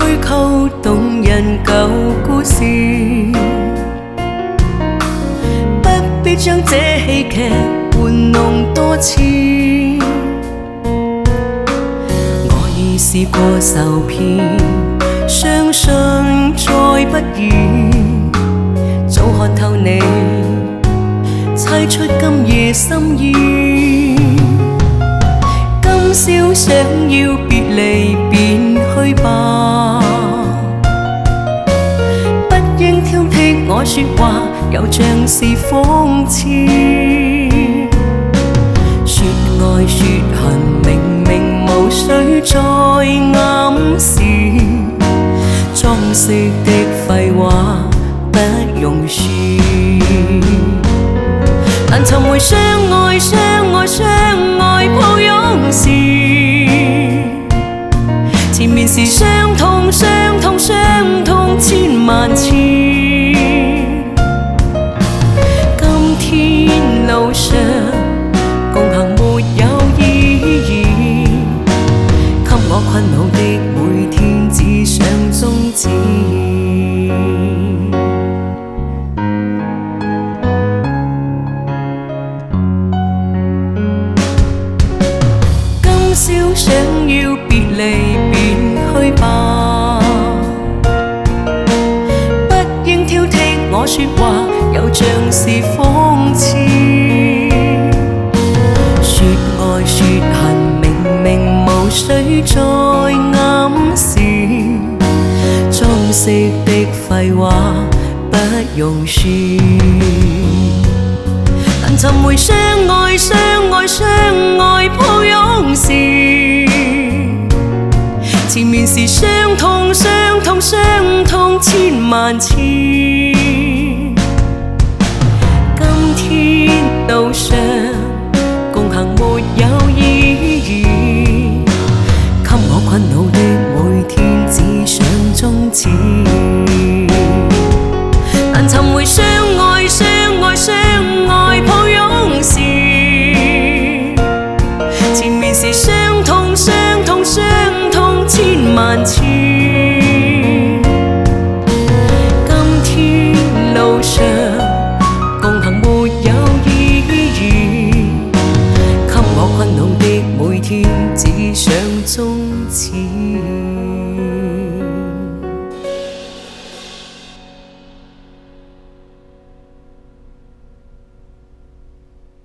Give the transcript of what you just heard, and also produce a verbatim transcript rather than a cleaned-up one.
虛構動人舊故事，不必將這戲劇玩弄多次。我已試過受騙，相信再不易，早看透你，猜出今夜心意。今宵想要別離便去吧，不應挑剔我說話，又像是諷刺。說愛說恨，明明無需再暗示，裝飾的廢話不容視。但尋回相愛相愛相愛抱擁時，前面是傷痛傷痛傷痛千萬次。今天路上共行沒有意義，給我困惱的每天只想終止。今宵想要別離便去吧，不應挑剔我說話，又像是諷刺。說愛說恨，明明無需再暗示，裝飾的廢話不容視。但尋回相愛相愛相愛抱擁時，前面是傷痛傷痛傷痛千萬次。今天路上共行沒有意義，給我困惱的每天只想終止。但尋回相愛相愛相愛抱擁時，前面是傷痛傷痛傷痛千萬次。今天路上共行沒有意義，給我困惱的每天只想終止。